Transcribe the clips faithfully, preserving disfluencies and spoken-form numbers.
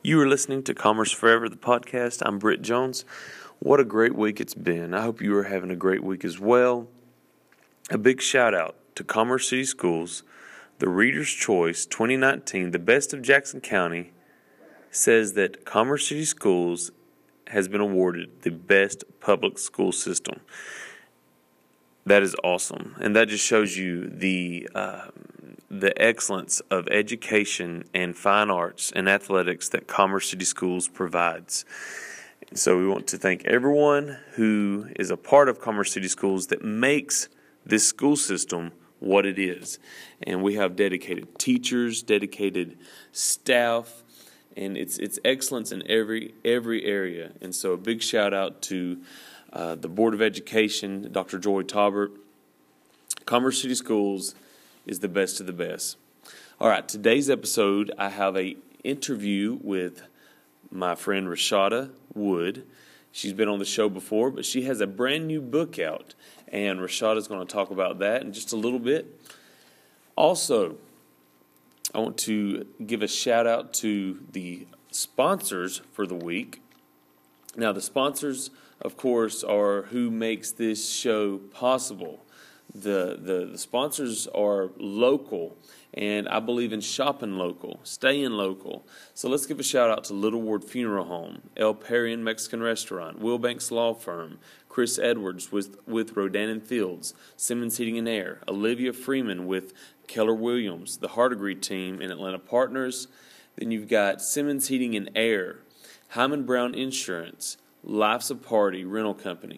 You are listening to Commerce Forever, the podcast. I'm Britt Jones. What a great week it's been. I hope you are having a great week as well. A big shout out to Commerce City Schools. The Reader's Choice twenty nineteen, the Best of Jackson County, says that Commerce City Schools has been awarded the best public school system. That is awesome. And that just shows you the uh, the excellence of education and fine arts and athletics that Commerce City Schools provides. So we want to thank everyone who is a part of Commerce City Schools that makes this school system what it is. And we have dedicated teachers, dedicated staff, and it's it's excellence in every every area. And so a big shout out to uh, the Board of Education, Doctor Joy Taubert. Commerce City Schools is the best of the best. All right, today's episode, I have a interview with my friend Rashada Wood. She's been on the show before, but she has a brand new book out, and Rashada is going to talk about that in just a little bit. Also, I want to give a shout out to the sponsors for the week. Now, the sponsors, of course, are who makes this show possible. The, the the sponsors are local, and I believe in shopping local, staying local. So let's give a shout out to Little Ward Funeral Home, El Parian Mexican Restaurant, Wilbanks Law Firm, Chris Edwards with, with Rodan and Fields, Simmons Heating and Air, Olivia Freeman with Keller Williams, the Hardegree team and Atlanta Partners. Then you've got Simmons Heating and Air, Hyman Brown Insurance, Life's a Party Rental Company.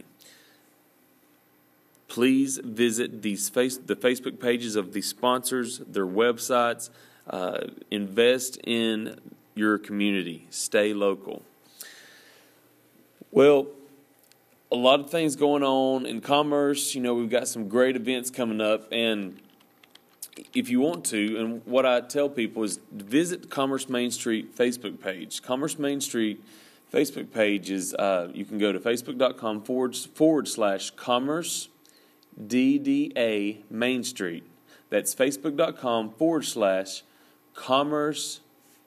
Please visit these face, the Facebook pages of the sponsors, their websites. Uh, invest in your community. Stay local. Well, a lot of things going on in commerce. You know, we've got some great events coming up. And if you want to, and what I tell people is visit Commerce Main Street Facebook page. Commerce Main Street Facebook page is, uh, you can go to facebook.com forward, forward slash commerce D D A Main Street. That's facebook.com forward slash commerce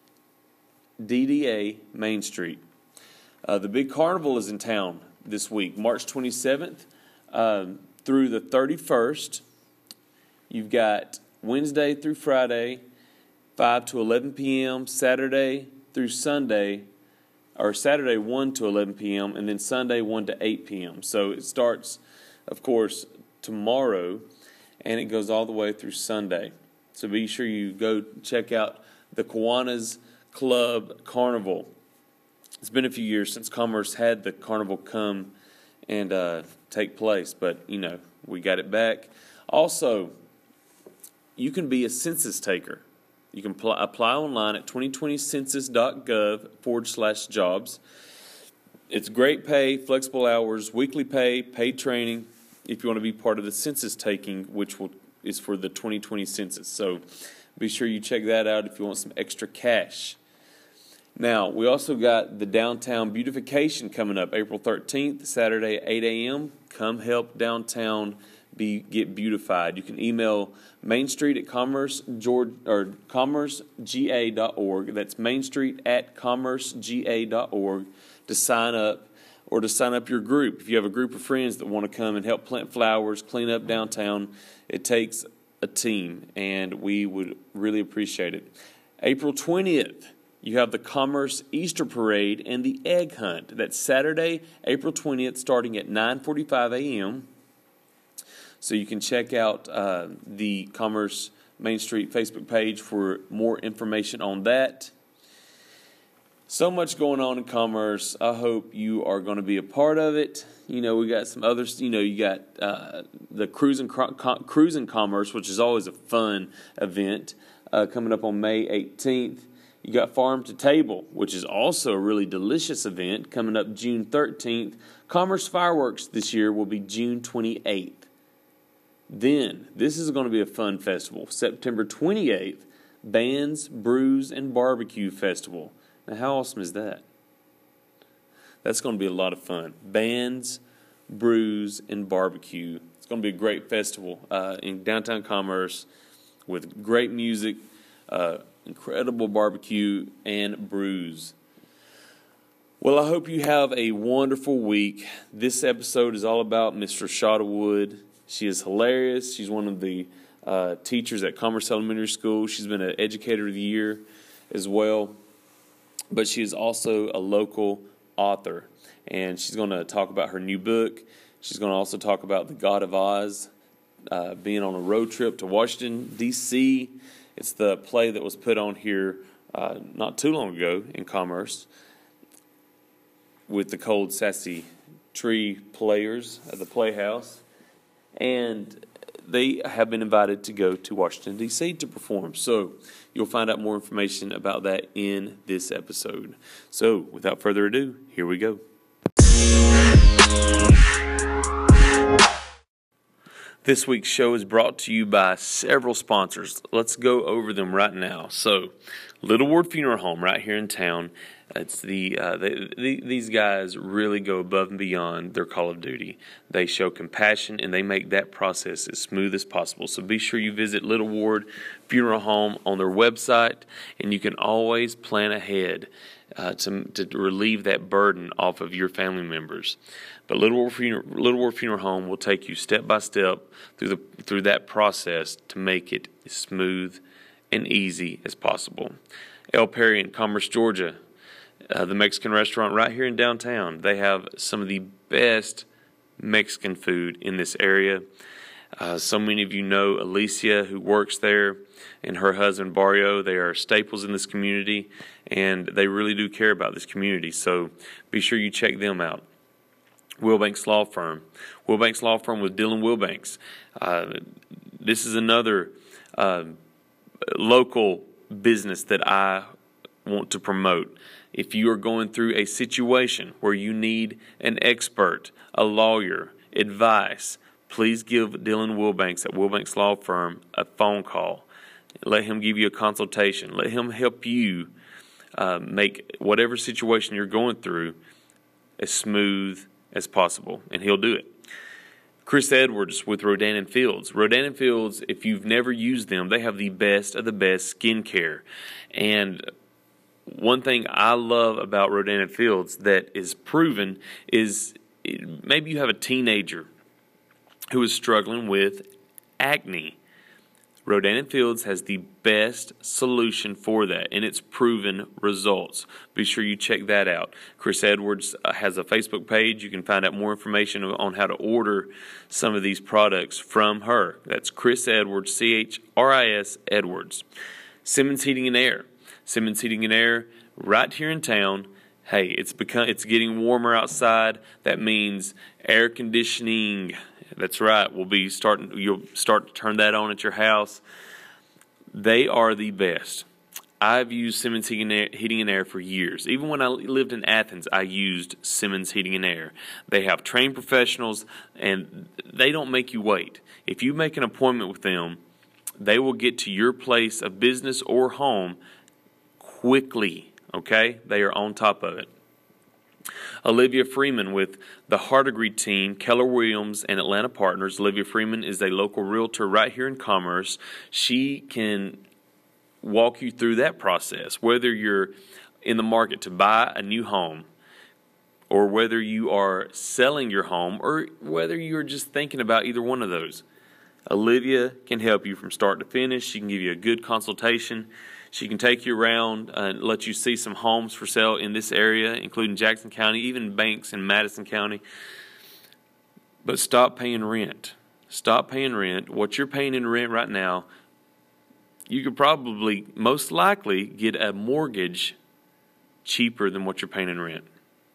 D D A Main Street. Uh, the big carnival is in town this week, March twenty-seventh uh, through the thirty-first. You've got Wednesday through Friday, five to eleven p.m., Saturday through Sunday, or Saturday one to eleven p.m., and then Sunday one to eight p.m. So it starts, of course, tomorrow, and it goes all the way through Sunday. So be sure you go check out the Kiwanis Club Carnival. It's been a few years since Commerce had the carnival come and uh, take place, but, you know, we got it back. Also, you can be a census taker. You can pl- apply online at twenty twenty census dot gov forward slash jobs. It's great pay, flexible hours, weekly pay, paid training, if you want to be part of the census taking, which will, is for the twenty twenty census. So be sure you check that out if you want some extra cash. Now, we also got the downtown beautification coming up April thirteenth, Saturday at eight a.m. Come help downtown be get beautified. You can email Main Street at commerce george or commerce g a dot org. That's Main Street at commerce g a dot org to sign up, or to sign up your group. If you have a group of friends that want to come and help plant flowers, clean up downtown, it takes a team, and we would really appreciate it. April twentieth, you have the Commerce Easter Parade and the Egg Hunt. That's Saturday, April twentieth, starting at nine forty-five a.m. So you can check out uh, the Commerce Main Street Facebook page for more information on that. So much going on in commerce. I hope you are going to be a part of it. You know, we got some others. You know, you got uh, the Cruise and, Com- Cruise and Commerce, which is always a fun event, uh, coming up on May eighteenth. You got Farm to Table, which is also a really delicious event, coming up June thirteenth. Commerce Fireworks this year will be June twenty-eighth. Then, this is going to be a fun festival. September twenty-eighth, Bands, Brews, and Barbecue Festival. Now, how awesome is that? That's going to be a lot of fun. Bands, brews, and barbecue. It's going to be a great festival uh, in downtown Commerce with great music, uh, incredible barbecue, and brews. Well, I hope you have a wonderful week. This episode is all about Miss Rashada Wood. She is hilarious. She's one of the uh, teachers at Commerce Elementary School. She's been an Educator of the Year as well. But she is also a local author. And she's going to talk about her new book. She's going to also talk about The God of Oz, uh, being on a road trip to Washington, D C It's the play that was put on here uh, not too long ago in Commerce, with the Cold Sassy Tree Players at the Playhouse. And they have been invited to go to Washington, D C to perform. So you'll find out more information about that in this episode. So without further ado, here we go. This week's show is brought to you by several sponsors. Let's go over them right now. So, Little Ward Funeral Home right here in town. It's the, uh, they, the these guys really go above and beyond their call of duty. They show compassion and they make that process as smooth as possible. So be sure you visit Little Ward Funeral Home on their website, and you can always plan ahead uh, to to relieve that burden off of your family members. But Little Ward Funeral, Little Ward Funeral Home will take you step by step through the through that process to make it as smooth and easy as possible. El Perry in Commerce, Georgia. Uh, the Mexican restaurant right here in downtown. They have some of the best Mexican food in this area. Uh, so many of you know Alicia, who works there, and her husband Barrio. They are staples in this community, and they really do care about this community. So be sure you check them out. Wilbanks Law Firm. Wilbanks Law Firm with Dylan Wilbanks. Uh, this is another uh, local business that I want to promote. If you are going through a situation where you need an expert, a lawyer, advice, please give Dylan Wilbanks at Wilbanks Law Firm a phone call. Let him give you a consultation. Let him help you uh, make whatever situation you're going through as smooth as possible, and he'll do it. Chris Edwards with Rodan and Fields. Rodan and Fields, if you've never used them, they have the best of the best skincare. And one thing I love about Rodan and Fields that is proven is maybe you have a teenager who is struggling with acne. Rodan and Fields has the best solution for that, and it's proven results. Be sure you check that out. Chris Edwards has a Facebook page. You can find out more information on how to order some of these products from her. That's Chris Edwards, C H R I S Edwards. Simmons Heating and Air. Simmons Heating and Air, right here in town. Hey, it's become it's getting warmer outside. That means air conditioning. That's right. We'll be starting. You'll start to turn that on at your house. They are the best. I've used Simmons Heating and Air for years. Even when I lived in Athens, I used Simmons Heating and Air. They have trained professionals, and they don't make you wait. If you make an appointment with them, they will get to your place of business or home quickly, okay? They are on top of it. Olivia Freeman with the Hardegree team, Keller Williams and Atlanta Partners. Olivia Freeman is a local realtor right here in Commerce. She can walk you through that process, whether you're in the market to buy a new home, or whether you are selling your home, or whether you're just thinking about either one of those. Olivia can help you from start to finish. She can give you a good consultation. She can take you around and let you see some homes for sale in this area, including Jackson County, even Banks in Madison County. But stop paying rent. Stop paying rent. What you're paying in rent right now, you could probably, most likely, get a mortgage cheaper than what you're paying in rent.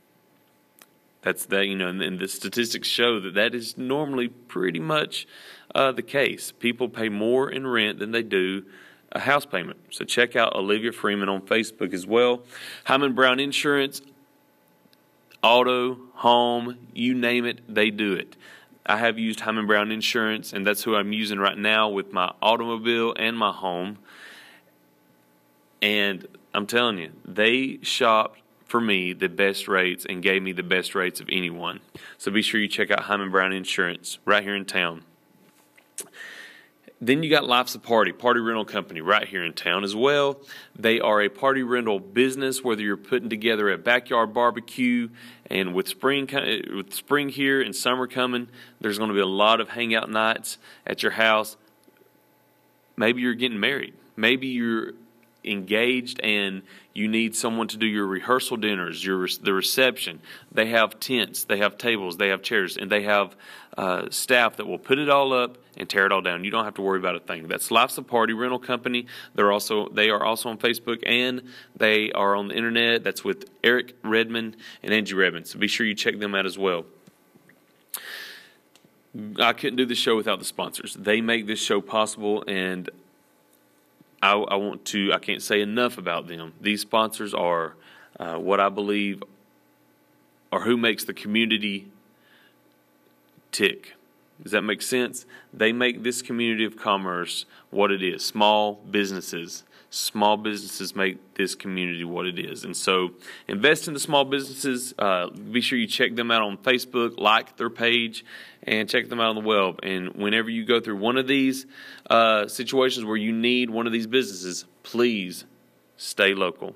That's that, you know, and, and the statistics show that that is normally pretty much uh, the case. People pay more in rent than they do a house payment. So check out Olivia Freeman on Facebook as well. Hyman Brown Insurance, auto, home, you name it, they do it. I have used Hyman Brown Insurance, and that's who I'm using right now with my automobile and my home. And I'm telling you, they shopped for me the best rates and gave me the best rates of anyone. So be sure you check out Hyman Brown Insurance right here in town. Then you got Life's a Party, party rental company right here in town as well. They are a party rental business, whether you're putting together a backyard barbecue, and with spring with spring here and summer coming, there's going to be a lot of hangout nights at your house. Maybe you're getting married. Maybe you're engaged and you need someone to do your rehearsal dinners, your the reception. They have tents, they have tables, they have chairs, and they have uh, staff that will put it all up and tear it all down. You don't have to worry about a thing. That's Life's a Party rental company. They're also they are also on Facebook, and they are on the internet. That's with Eric Redmond and Angie Redmond. So be sure you check them out as well. I couldn't do this show without the sponsors. They make this show possible, and I, I want to, I can't say enough about them. These sponsors are uh, what I believe are who makes the community tick. Does that make sense? They make this community of commerce what it is. Small businesses. Small businesses make this community what it is. And so invest in the small businesses. Uh, be sure you check them out on Facebook, like their page, and check them out on the web. And whenever you go through one of these uh, situations where you need one of these businesses, please stay local.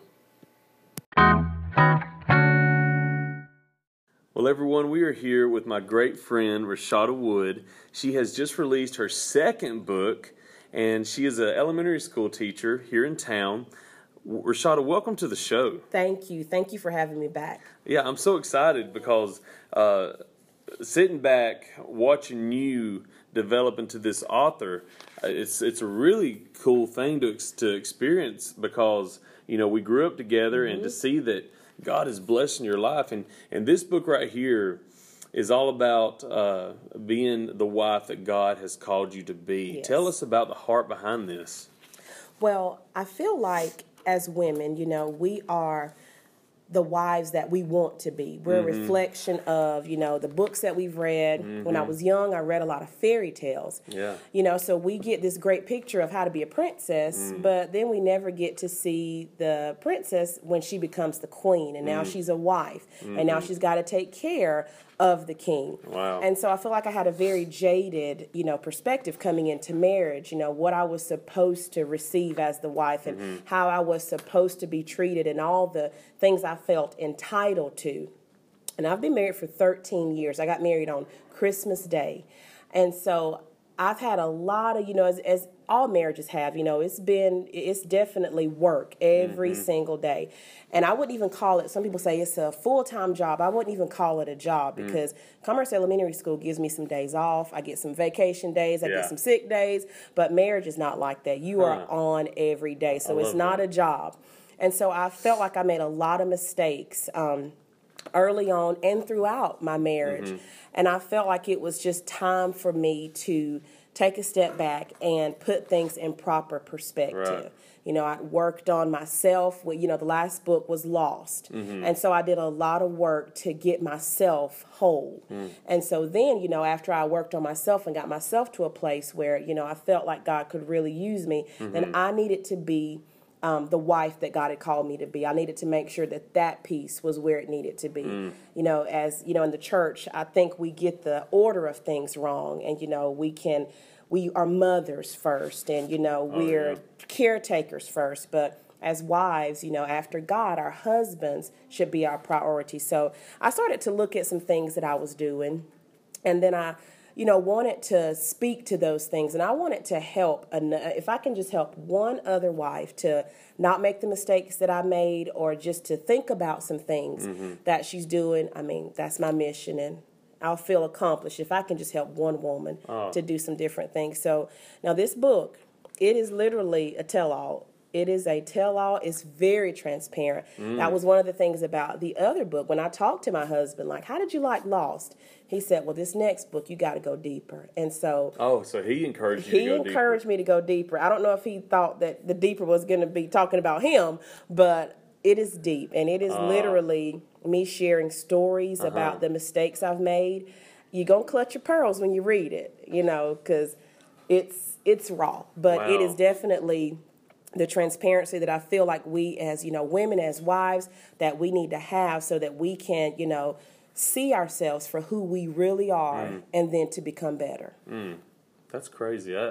Well, everyone, we are here with my great friend, Rashada Wood. She has just released her second book, and she is an elementary school teacher here in town. Rashada, welcome to the show. Thank you. Thank you for having me back. Yeah, I'm so excited because uh, sitting back, watching you develop into this author, it's it's a really cool thing to to experience because, you know, we grew up together, mm-hmm. and to see that God is blessing your life. And, and this book right here is all about uh, being the wife that God has called you to be. Yes. Tell us about the heart behind this. Well, I feel like as women, you know, we are the wives that we want to be. We're mm-hmm. a reflection of, you know, the books that we've read. Mm-hmm. When I was young, I read a lot of fairy tales. Yeah. You know, so we get this great picture of how to be a princess, mm. but then we never get to see the princess when she becomes the queen, and now mm. she's a wife, mm-hmm. and now she's got to take care of the king. Wow. And so I feel like I had a very jaded, you know, perspective coming into marriage, you know, what I was supposed to receive as the wife, and mm-hmm. how I was supposed to be treated, and all the things I felt entitled to. And I've been married for thirteen years. I got married on Christmas Day. And so I've had a lot of, you know, as, as all marriages have, you know, it's been, it's definitely work every mm-hmm. single day. And I wouldn't even call it, some people say it's a full-time job. I wouldn't even call it a job because mm. Commerce Elementary School gives me some days off. I get some vacation days. I yeah. get some sick days. But marriage is not like that. You huh. are on every day. So it's not that. a job. And so I felt like I made a lot of mistakes um, early on and throughout my marriage. Mm-hmm. And I felt like it was just time for me to take a step back and put things in proper perspective. Right. You know, I worked on myself. You know, the last book was Lost. Mm-hmm. And so I did a lot of work to get myself whole. Mm. And so then, you know, after I worked on myself and got myself to a place where, you know, I felt like God could really use me, mm-hmm. then I needed to be Um, the wife that God had called me to be. I needed to make sure that that piece was where it needed to be. Mm. You know, as, you know, in the church, I think we get the order of things wrong. And, you know, we can, we are mothers first, and, you know, we're oh, yeah. caretakers first. But as wives, you know, after God, our husbands should be our priority. So I started to look at some things that I was doing. And then I, you know, wanted to speak to those things. And I wanted to help, if I can just help one other wife to not make the mistakes that I made, or just to think about some things mm-hmm. that she's doing. I mean, that's my mission, and I'll feel accomplished if I can just help one woman oh. to do some different things. So now this book, it is literally a tell-all. It is a tell-all. It's very transparent. Mm. That was one of the things about the other book. When I talked to my husband, like, how did you like Lost? He said, well, this next book, you got to go deeper. And so... Oh, so he encouraged you to go deeper. He encouraged me to go deeper. I don't know if he thought that the deeper was going to be talking about him, but it is deep. And it is uh. literally me sharing stories uh-huh. about the mistakes I've made. You're going to clutch your pearls when you read it, you know, because it's, it's raw. But wow. it is definitely the transparency that I feel like we as, you know, women, as wives, that we need to have so that we can, you know, see ourselves for who we really are mm. and then to become better. Mm. That's crazy. I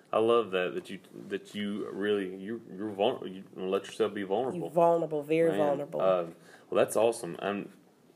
I love that that you that you really you you're vulnerable. You let yourself be vulnerable. You're vulnerable, very Man, vulnerable. Uh, well, that's awesome. And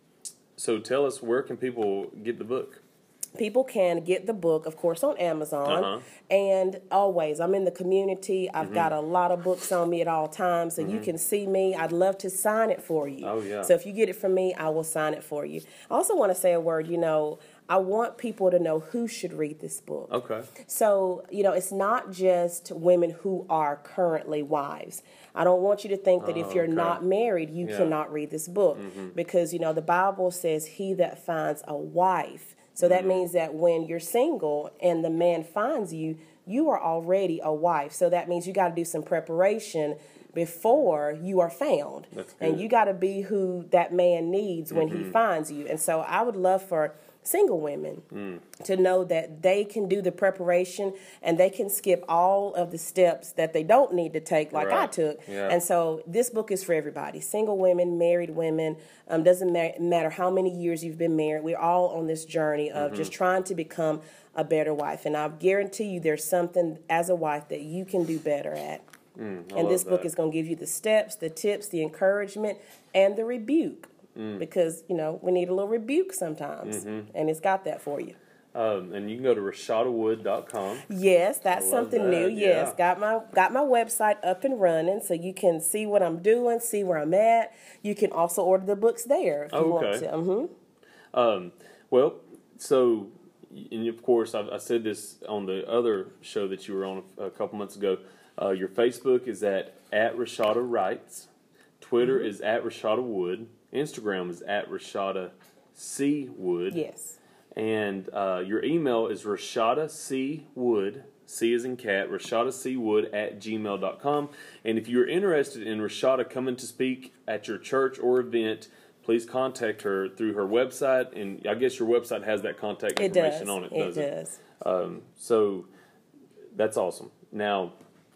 so, tell us, where can people get the book? People can get the book, of course, on Amazon. Uh-huh. And always, I'm in the community. I've mm-hmm. got a lot of books on me at all times, so mm-hmm. you can see me. I'd love to sign it for you. Oh, yeah. So if you get it from me, I will sign it for you. I also want to say a word, you know, I want people to know who should read this book. Okay. So, you know, it's not just women who are currently wives. I don't want you to think that if you're okay. not married, you yeah. cannot read this book. Mm-hmm. Because, you know, the Bible says, he that finds a wife. So that mm-hmm. means that when you're single and the man finds you, you are already a wife. So that means you got to do some preparation before you are found. That's good. And you got to be who that man needs when mm-hmm. he finds you. And so I would love for single women mm. to know that they can do the preparation and they can skip all of the steps that they don't need to take like right. I took. Yeah. And so this book is for everybody, single women, married women, um, doesn't ma- matter how many years you've been married. We're all on this journey of mm-hmm. just trying to become a better wife. And I guarantee you there's something as a wife that you can do better at. Mm, and this book that. is going to give you the steps, the tips, the encouragement, and the rebuke. Mm. Because, you know, we need a little rebuke sometimes. Mm-hmm. And it's got that for you. Um, and you can go to Rashada Wood dot com. Yes, that's something that. new. Yes, yeah. got my got my website up and running, so you can see what I'm doing, see where I'm at. You can also order the books there if you okay. want to. Mm-hmm. Um, well, so, and of course, I, I said this on the other show that you were on a, a couple months ago. Uh, your Facebook is at, at Rashada Writes. Twitter mm-hmm. is at Rashada Wood. Instagram is at Rashada C. Wood. Yes. And uh, your email is Rashada C. Wood, C as in cat, Rashada C. Wood at gmail dot com. And if you're interested in Rashada coming to speak at your church or event, please contact her through her website. And I guess your website has that contact information it does. on it, it does it? It does. Um, so that's awesome. Now,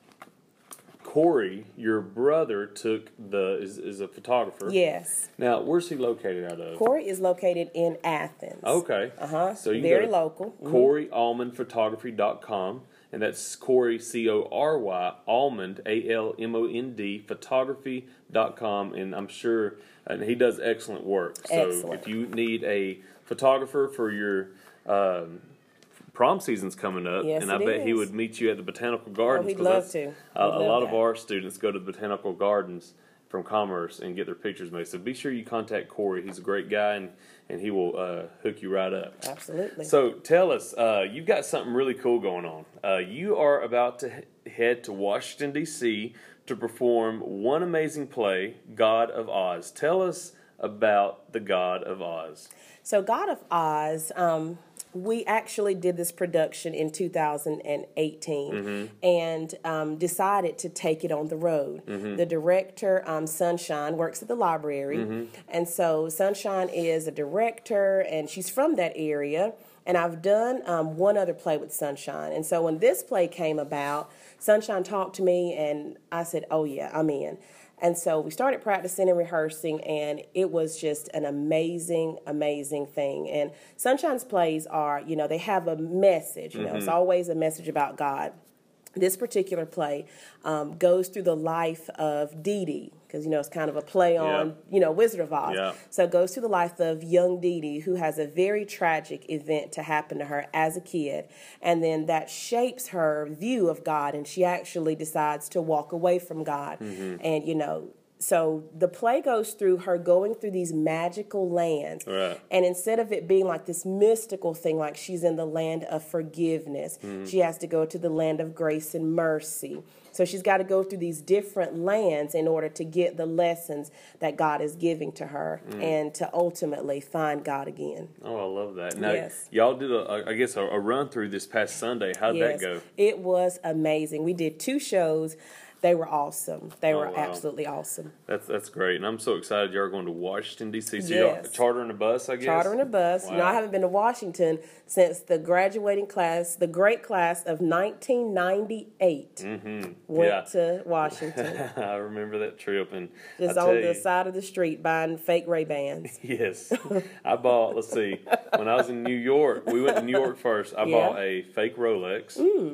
Corey, your brother, took the is, is a photographer. Yes. Now, where's he located out of? Corey is located in Athens. Okay. Uh huh. So you very can go to local. Corey Almond Photography dot com, and that's Corey C O R Y Almond A L M O N D Photography dot com, and I'm sure and he does excellent work. So excellent. If you need a photographer for your um, prom season's coming up, yes, and I it bet is. he would meet you at the Botanical Gardens. Oh, he'd love to. He'd A, love a lot that. of our students go to the Botanical Gardens from Commerce and get their pictures made. So be sure you contact Corey. He's a great guy, and, and he will uh, hook you right up. Absolutely. So tell us, uh, you've got something really cool going on. Uh, you are about to he- head to Washington, D C to perform one amazing play, God of Oz. Tell us about the God of Oz. So God of Oz, um, we actually did this production in two thousand eighteen mm-hmm. and um, decided to take it on the road. Mm-hmm. The director, um, Sunshine, works at the library. Mm-hmm. And so Sunshine is a director, and she's from that area. And I've done um, one other play with Sunshine. And so when this play came about, Sunshine talked to me, and I said, oh, yeah, I'm in. And so we started practicing and rehearsing, and it was just an amazing, amazing thing. And Sunshine's plays are, you know, they have a message. You know, mm-hmm. It's always a message about God. This particular play um, goes through the life of Dee Dee, because, you know, it's kind of a play on, yeah. you know, Wizard of Oz. Yeah. So it goes through the life of young Dee Dee, who has a very tragic event to happen to her as a kid. And then that shapes her view of God, and she actually decides to walk away from God. Mm-hmm. And, you know, so the play goes through her going through these magical lands. Right. And instead of it being like this mystical thing, like she's in the land of forgiveness, mm-hmm. she has to go to the land of grace and mercy. So she's got to go through these different lands in order to get the lessons that God is giving to her mm. and to ultimately find God again. Oh, I love that. Now, yes. y'all did, a, I guess, a, a run through this past Sunday. How'd yes. that go? It was amazing. We did two shows. They were awesome. They oh, were wow. absolutely awesome. That's that's great, and I'm so excited y'all are going to Washington, D C. So yes. y'all chartering a bus, I guess? Chartering a bus. Wow. You know, I haven't been to Washington since the graduating class, the great class of nineteen ninety-eight. Mm-hmm. Went yeah. to Washington. I remember that trip. and Just on the you, side of the street buying fake Ray-Bans. Yes. I bought, let's see, when I was in New York, we went to New York first. I yeah. bought a fake Rolex. Mm.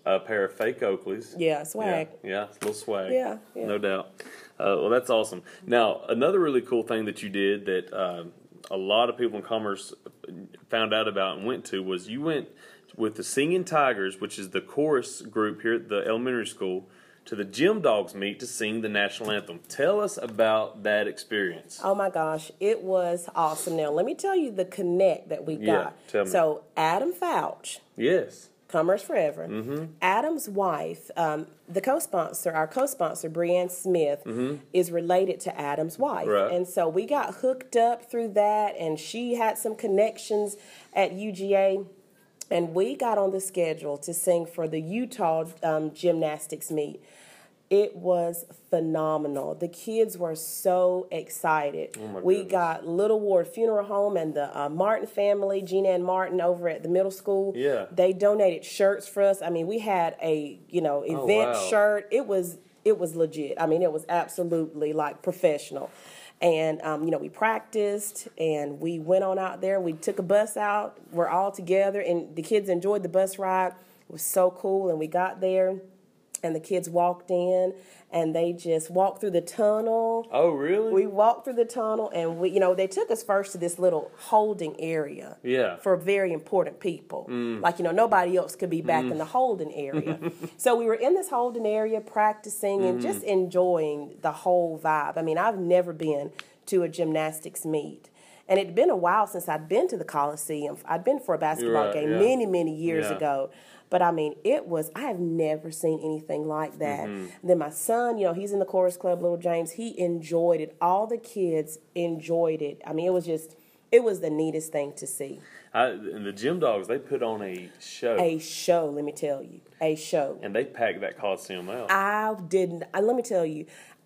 a pair of fake Oakleys. Yeah, swag. Yeah, yeah, a little swag. Yeah, yeah. No doubt. Uh, well, that's awesome. Now, another really cool thing that you did that um, a lot of people in Commerce found out about and went to was you went with the Singing Tigers, which is the chorus group here at the elementary school, to the Gym Dogs meet to sing the national anthem. Tell us about that experience. Oh my gosh, it was awesome. Now, let me tell you the connect that we got. Yeah, tell me. So, Adam Fouch, Yes. Commerce Forever, Mm-hmm. Adam's wife, um, the co-sponsor, our co-sponsor, Brianne Smith, Mm-hmm. is related to Adam's wife. Right. And so we got hooked up through that, and she had some connections at U G A. And we got on the schedule to sing for the Utah um, gymnastics meet. It was phenomenal. The kids were so excited. Oh my we goodness. got Little Ward Funeral Home and the uh, Martin family, Gina and Martin over at the middle school. Yeah. They donated shirts for us. I mean, we had a, you know, Oh, event wow. shirt. It was it was legit. I mean, it was absolutely like professional. And, um, you know, we practiced and we went on out there. We took a bus out. We're all together and the kids enjoyed the bus ride. It was so cool. And we got there and the kids walked in and they just walked through the tunnel. Oh, really? We walked through the tunnel and we, you know, they took us first to this little holding area. Yeah. For very important people. Mm. Like, you know, nobody else could be back Mm. in the holding area. So we were in this holding area practicing and Mm. just enjoying the whole vibe. I mean, I've never been to a gymnastics meet. And it'd been a while since I'd been to the Coliseum. I'd been for a basketball Right, game yeah. many, many years Yeah. ago. But I mean, it was, I have never seen anything like that. Mm-hmm. Then my son, you know, he's in the chorus club, Little James, he enjoyed it. All the kids enjoyed it. I mean, it was just, it was the neatest thing to see. I, and the Gym Dogs, they put on a show. A show, let me tell you. A show. And they packed that Coliseum out. I didn't, I, let me tell you,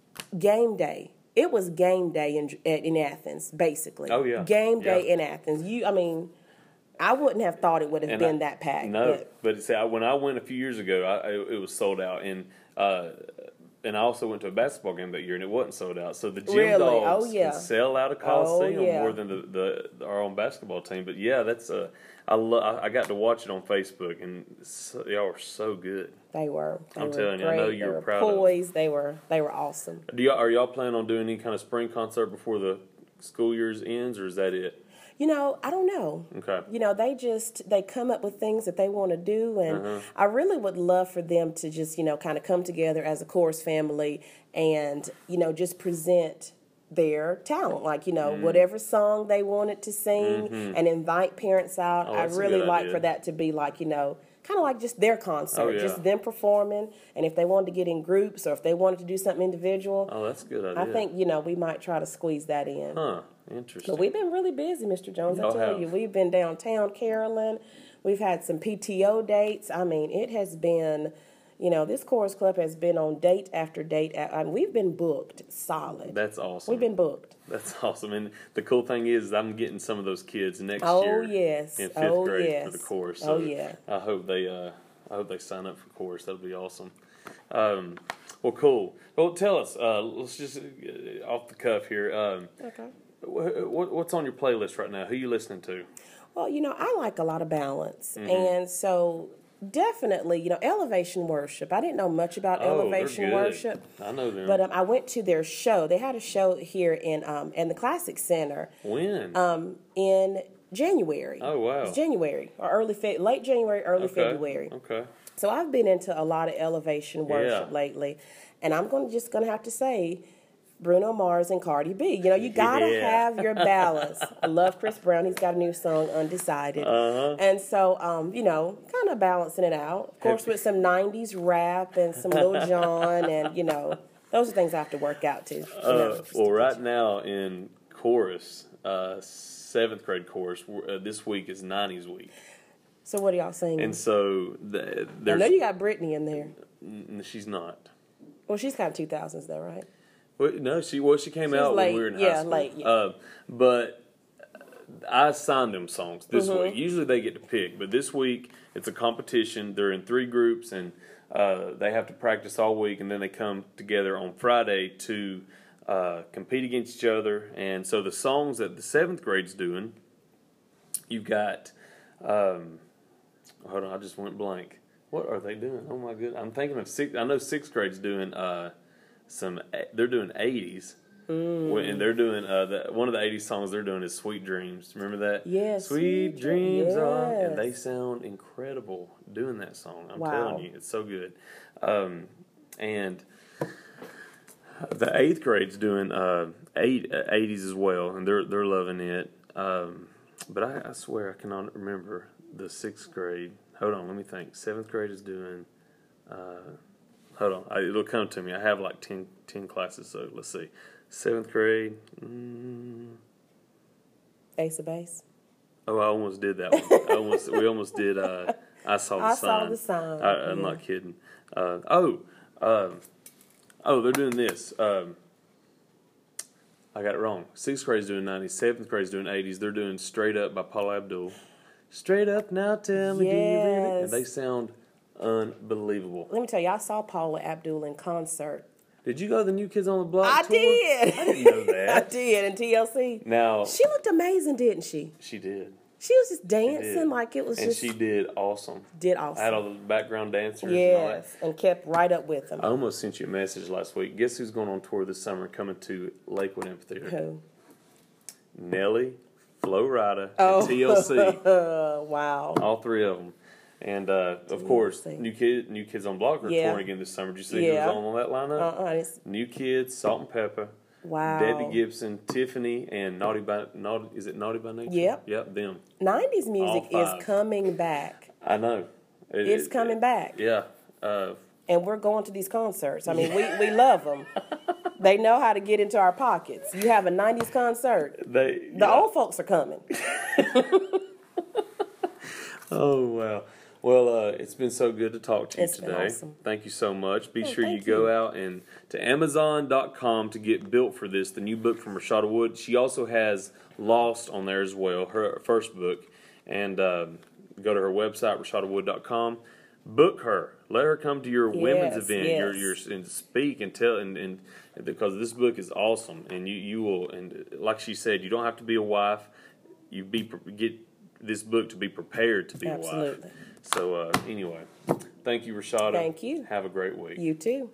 game day. It was game day in in Athens, basically. Oh, yeah. Game day Yeah. in Athens. You, I mean, I wouldn't have thought it would have And been I- that packed. No, but- but see, I, when I went a few years ago, I, I, it was sold out, and uh, and I also went to a basketball game that year, and it wasn't sold out. So the Gym Really? Dogs Oh, yeah. can sell out a Coliseum Oh, yeah. more than the, the our own basketball team. But yeah, that's uh, I lo- I I got to watch it on Facebook, and so, y'all were so good. They were. They I'm were telling you, I great. know They you're were proud of them. poised. They were. They were awesome. Do y'all are y'all planning on doing any kind of spring concert before the school year's ends, or is that it? You know, I don't know. Okay. You know, they just they come up with things that they want to do, and Uh-huh. I really would love for them to just you know kind of come together as a chorus family and you know just present their talent, like you know Mm. whatever song they wanted to sing, and invite parents out. Oh, I that's a really good like idea. for that to be like you know. Kind of like just their concert, Oh, yeah. just them performing, and if they wanted to get in groups or if they wanted to do something individual, Oh, that's a good idea. I think you know we might try to squeeze that in. Huh. Interesting. But we've been really busy, Mister Jones. I Y'all tell have. you, we've been downtown Carolyn. We've had some P T O dates. I mean, it has been, you know, this chorus club has been on date after date. I mean, we've been booked solid. That's awesome. We've been booked. That's awesome. And the cool thing is, I'm getting some of those kids next Oh, year yes. in fifth Oh, grade yes. for the chorus. Oh, yeah. I hope they, uh, I hope they sign up for chorus. That'll be awesome. Um, well, cool. Well, tell us. Uh, let's just uh, off the cuff here. Um, Okay. wh- wh- what's on your playlist right now? Who you listening to? Well, you know, I like a lot of balance. Mm-hmm. And so definitely, you know, Elevation Worship. I didn't know much about Oh, they're Elevation good. Worship. I know them. But um, I went to their show. They had a show here in um, in the Classic Center. When? Um, in January. Oh, wow. It's January or early Fe- late January, early okay. February. Okay. So I've been into a lot of elevation worship Yeah. lately, and I'm going to just going to have to say Bruno Mars and Cardi B. You know, you got to Yeah. have your balance. I love Chris Brown. He's got a new song, Undecided. Uh-huh. And so, um, you know, kind of balancing it out. Of course, with some nineties rap and some Lil Jon, and, you know, those are things I have to work out too. You know, Uh, just well, to- right now in chorus, uh, seventh grade chorus, we're- uh, this week is nineties week. So what are y'all saying? And so the, I there's, know you got Britney in there. n- she's not. Well, she's kind of two thousands though, right? Well, no, she well she came She was out late. when we were in Yeah, high school. late, yeah. Uh, but I assigned them songs this Mhm. week. Usually they get to pick, but this week it's a competition. They're in three groups, and uh, they have to practice all week, and then they come together on Friday to uh, compete against each other. And so the songs that the seventh grade's doing, you've got. Um, hold on, I just went blank. What are they doing? Oh my goodness! I'm thinking of six. I know sixth grade's doing uh, some. They're doing eighties, mm. and they're doing uh, the, one of the eighties songs they're doing is "Sweet Dreams." Remember that? Yes. Sweet, Sweet Dreams yes. are, and they sound incredible doing that song. I'm wow. telling you, it's so good. Um, and the eighth grade's doing uh, eight, uh, eighties as well, and they're they're loving it. Um, but I, I swear I cannot remember the sixth grade. Hold on, let me think. Seventh grade is doing. Uh, hold on, I, it'll come to me. I have like ten, ten classes, so let's see. Seventh grade. Mm, Ace of Base. Oh, I almost did that one. I almost, we almost did. Uh, I saw the I sign. I saw the sign. I, I'm yeah. not kidding. Uh, oh, um, oh, they're doing this. Um, I got it wrong. Sixth grade's doing nineties. Seventh grade's doing eighties. They're doing "Straight Up" by Paula Abdul. Straight up now, tell me, yes. do you really? And they sound unbelievable. Let me tell you, I saw Paula Abdul in concert. Did you go to the New Kids on the Block I tour? did. I didn't know that. I did, in T L C. Now she looked amazing, didn't she? She did. She was just dancing like it was and just... And she did awesome. Did awesome. I had all the background dancers. Yes, and, and kept right up with them. I almost sent you a message last week. Guess who's going on tour this summer coming to Lakewood Amphitheater? Who? Nelly, Flo Rida, oh. and T L C. Wow. All three of them. And, uh, of course, New Kid, New Kids on Block are yeah. touring again this summer. Did you see yeah. who's on, on that lineup? Uh-uh. It's... New Kids, Salt and Pepper. Wow. Debbie Gibson, Tiffany, and Naughty by Naughty. Is it Naughty by Nature? Yep. Yep, them. nineties music is coming back. I know. It, it's it, coming it, back. Yeah. Uh, and we're going to these concerts. I mean, we, we love them. They know how to get into our pockets. You have a nineties concert. They, the yeah. old folks are coming. Oh, wow. Well, uh, it's been so good to talk to you it's today. Been awesome. Thank you so much. Be oh, sure you go you. out and to Amazon dot com to get Built for This, the new book from Rashada Wood. She also has Lost on there as well, her first book. And uh, go to her website, rashada wood dot com. Book her. Let her come to your yes, women's event. Yes. Your, your and speak and tell and, and because this book is awesome, and you, you will. And like she said, you don't have to be a wife. You be get this book to be prepared to be Absolutely. a wife. So, uh, anyway, thank you, Rashada. Thank you. Have a great week. You too.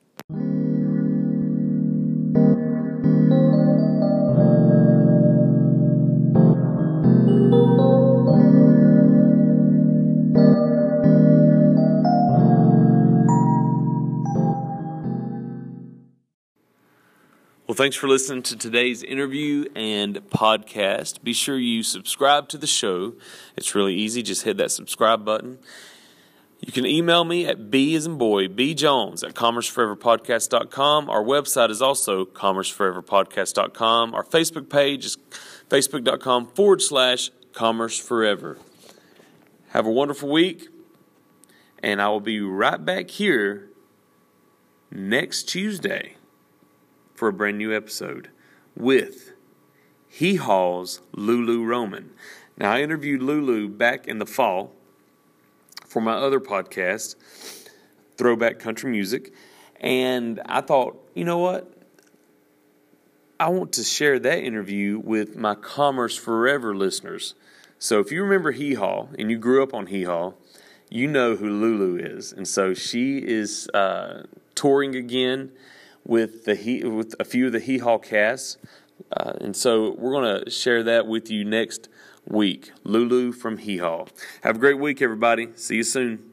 Well, thanks for listening to today's interview and podcast. Be sure you subscribe to the show. It's really easy. Just hit that subscribe button. You can email me at B as in boy, B Jones at commerce forever podcast dot com. Our website is also commerce forever podcast dot com. Our Facebook page is facebook.com forward slash commerceforever. Have a wonderful week, and I will be right back here next Tuesday for a brand new episode with Hee Haw's Lulu Roman. Now, I interviewed Lulu back in the fall for my other podcast, Throwback Country Music, and I thought, you know what? I want to share that interview with my Commerce Forever listeners. So if you remember Hee Haw and you grew up on Hee Haw, you know who Lulu is. And so she is uh, touring again with the he, with a few of the Hee Haw casts. Uh, and so we're going to share that with you next week. Lulu from Hee Haw. Have a great week, everybody. See you soon.